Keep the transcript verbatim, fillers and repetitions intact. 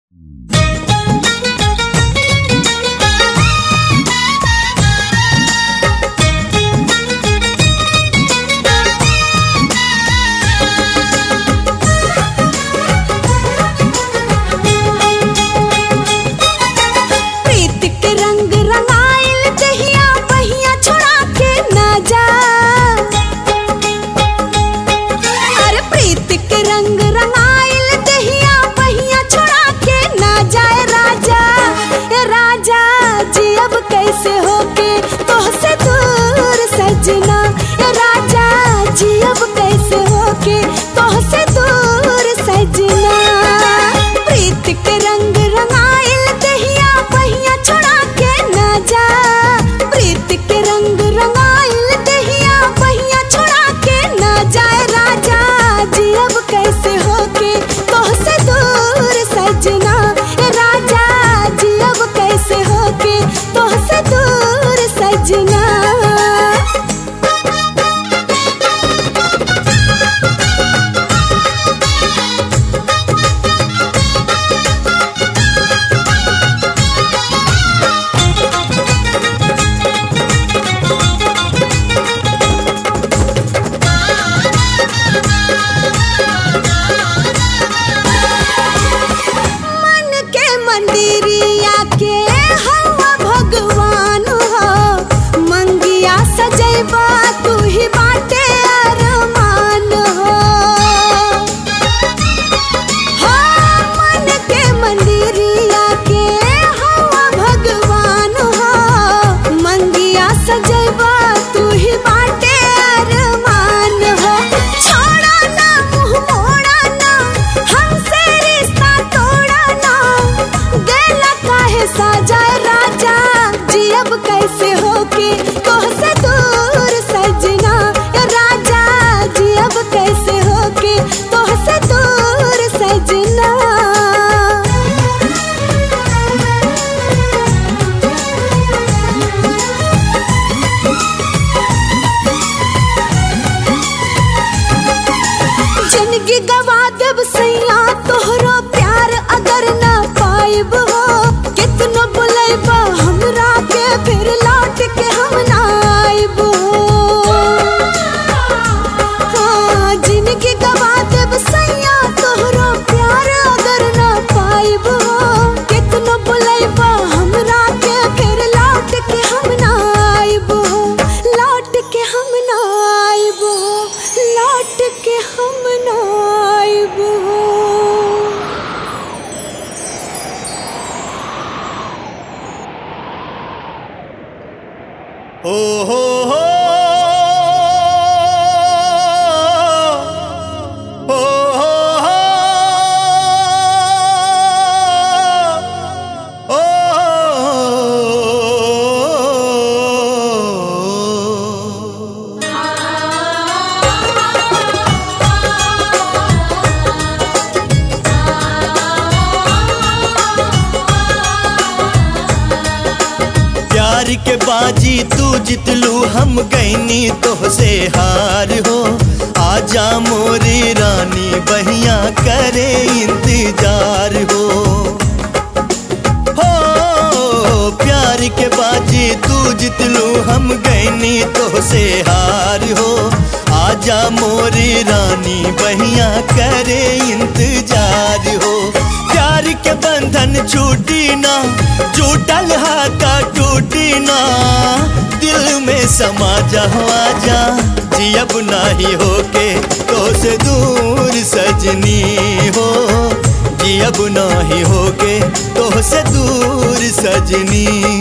के बाजी तू जितलू हम गईनी तोहसे हार हो। आजा मोरी रानी बहिया करे इंतजार हो। हो प्यार के बाजी तू जितलू हम गईनी तोहसे हार हो। आजा मोरी रानी बहिया करे इंतजार हो। प्यार के बंधन छूटी ना, टूटल हाथा टूटी ना, दिल में समा जा आजा जियब नाही होके तो से दूर सजनी हो। जियब नाही होके तो से दूर सजनी।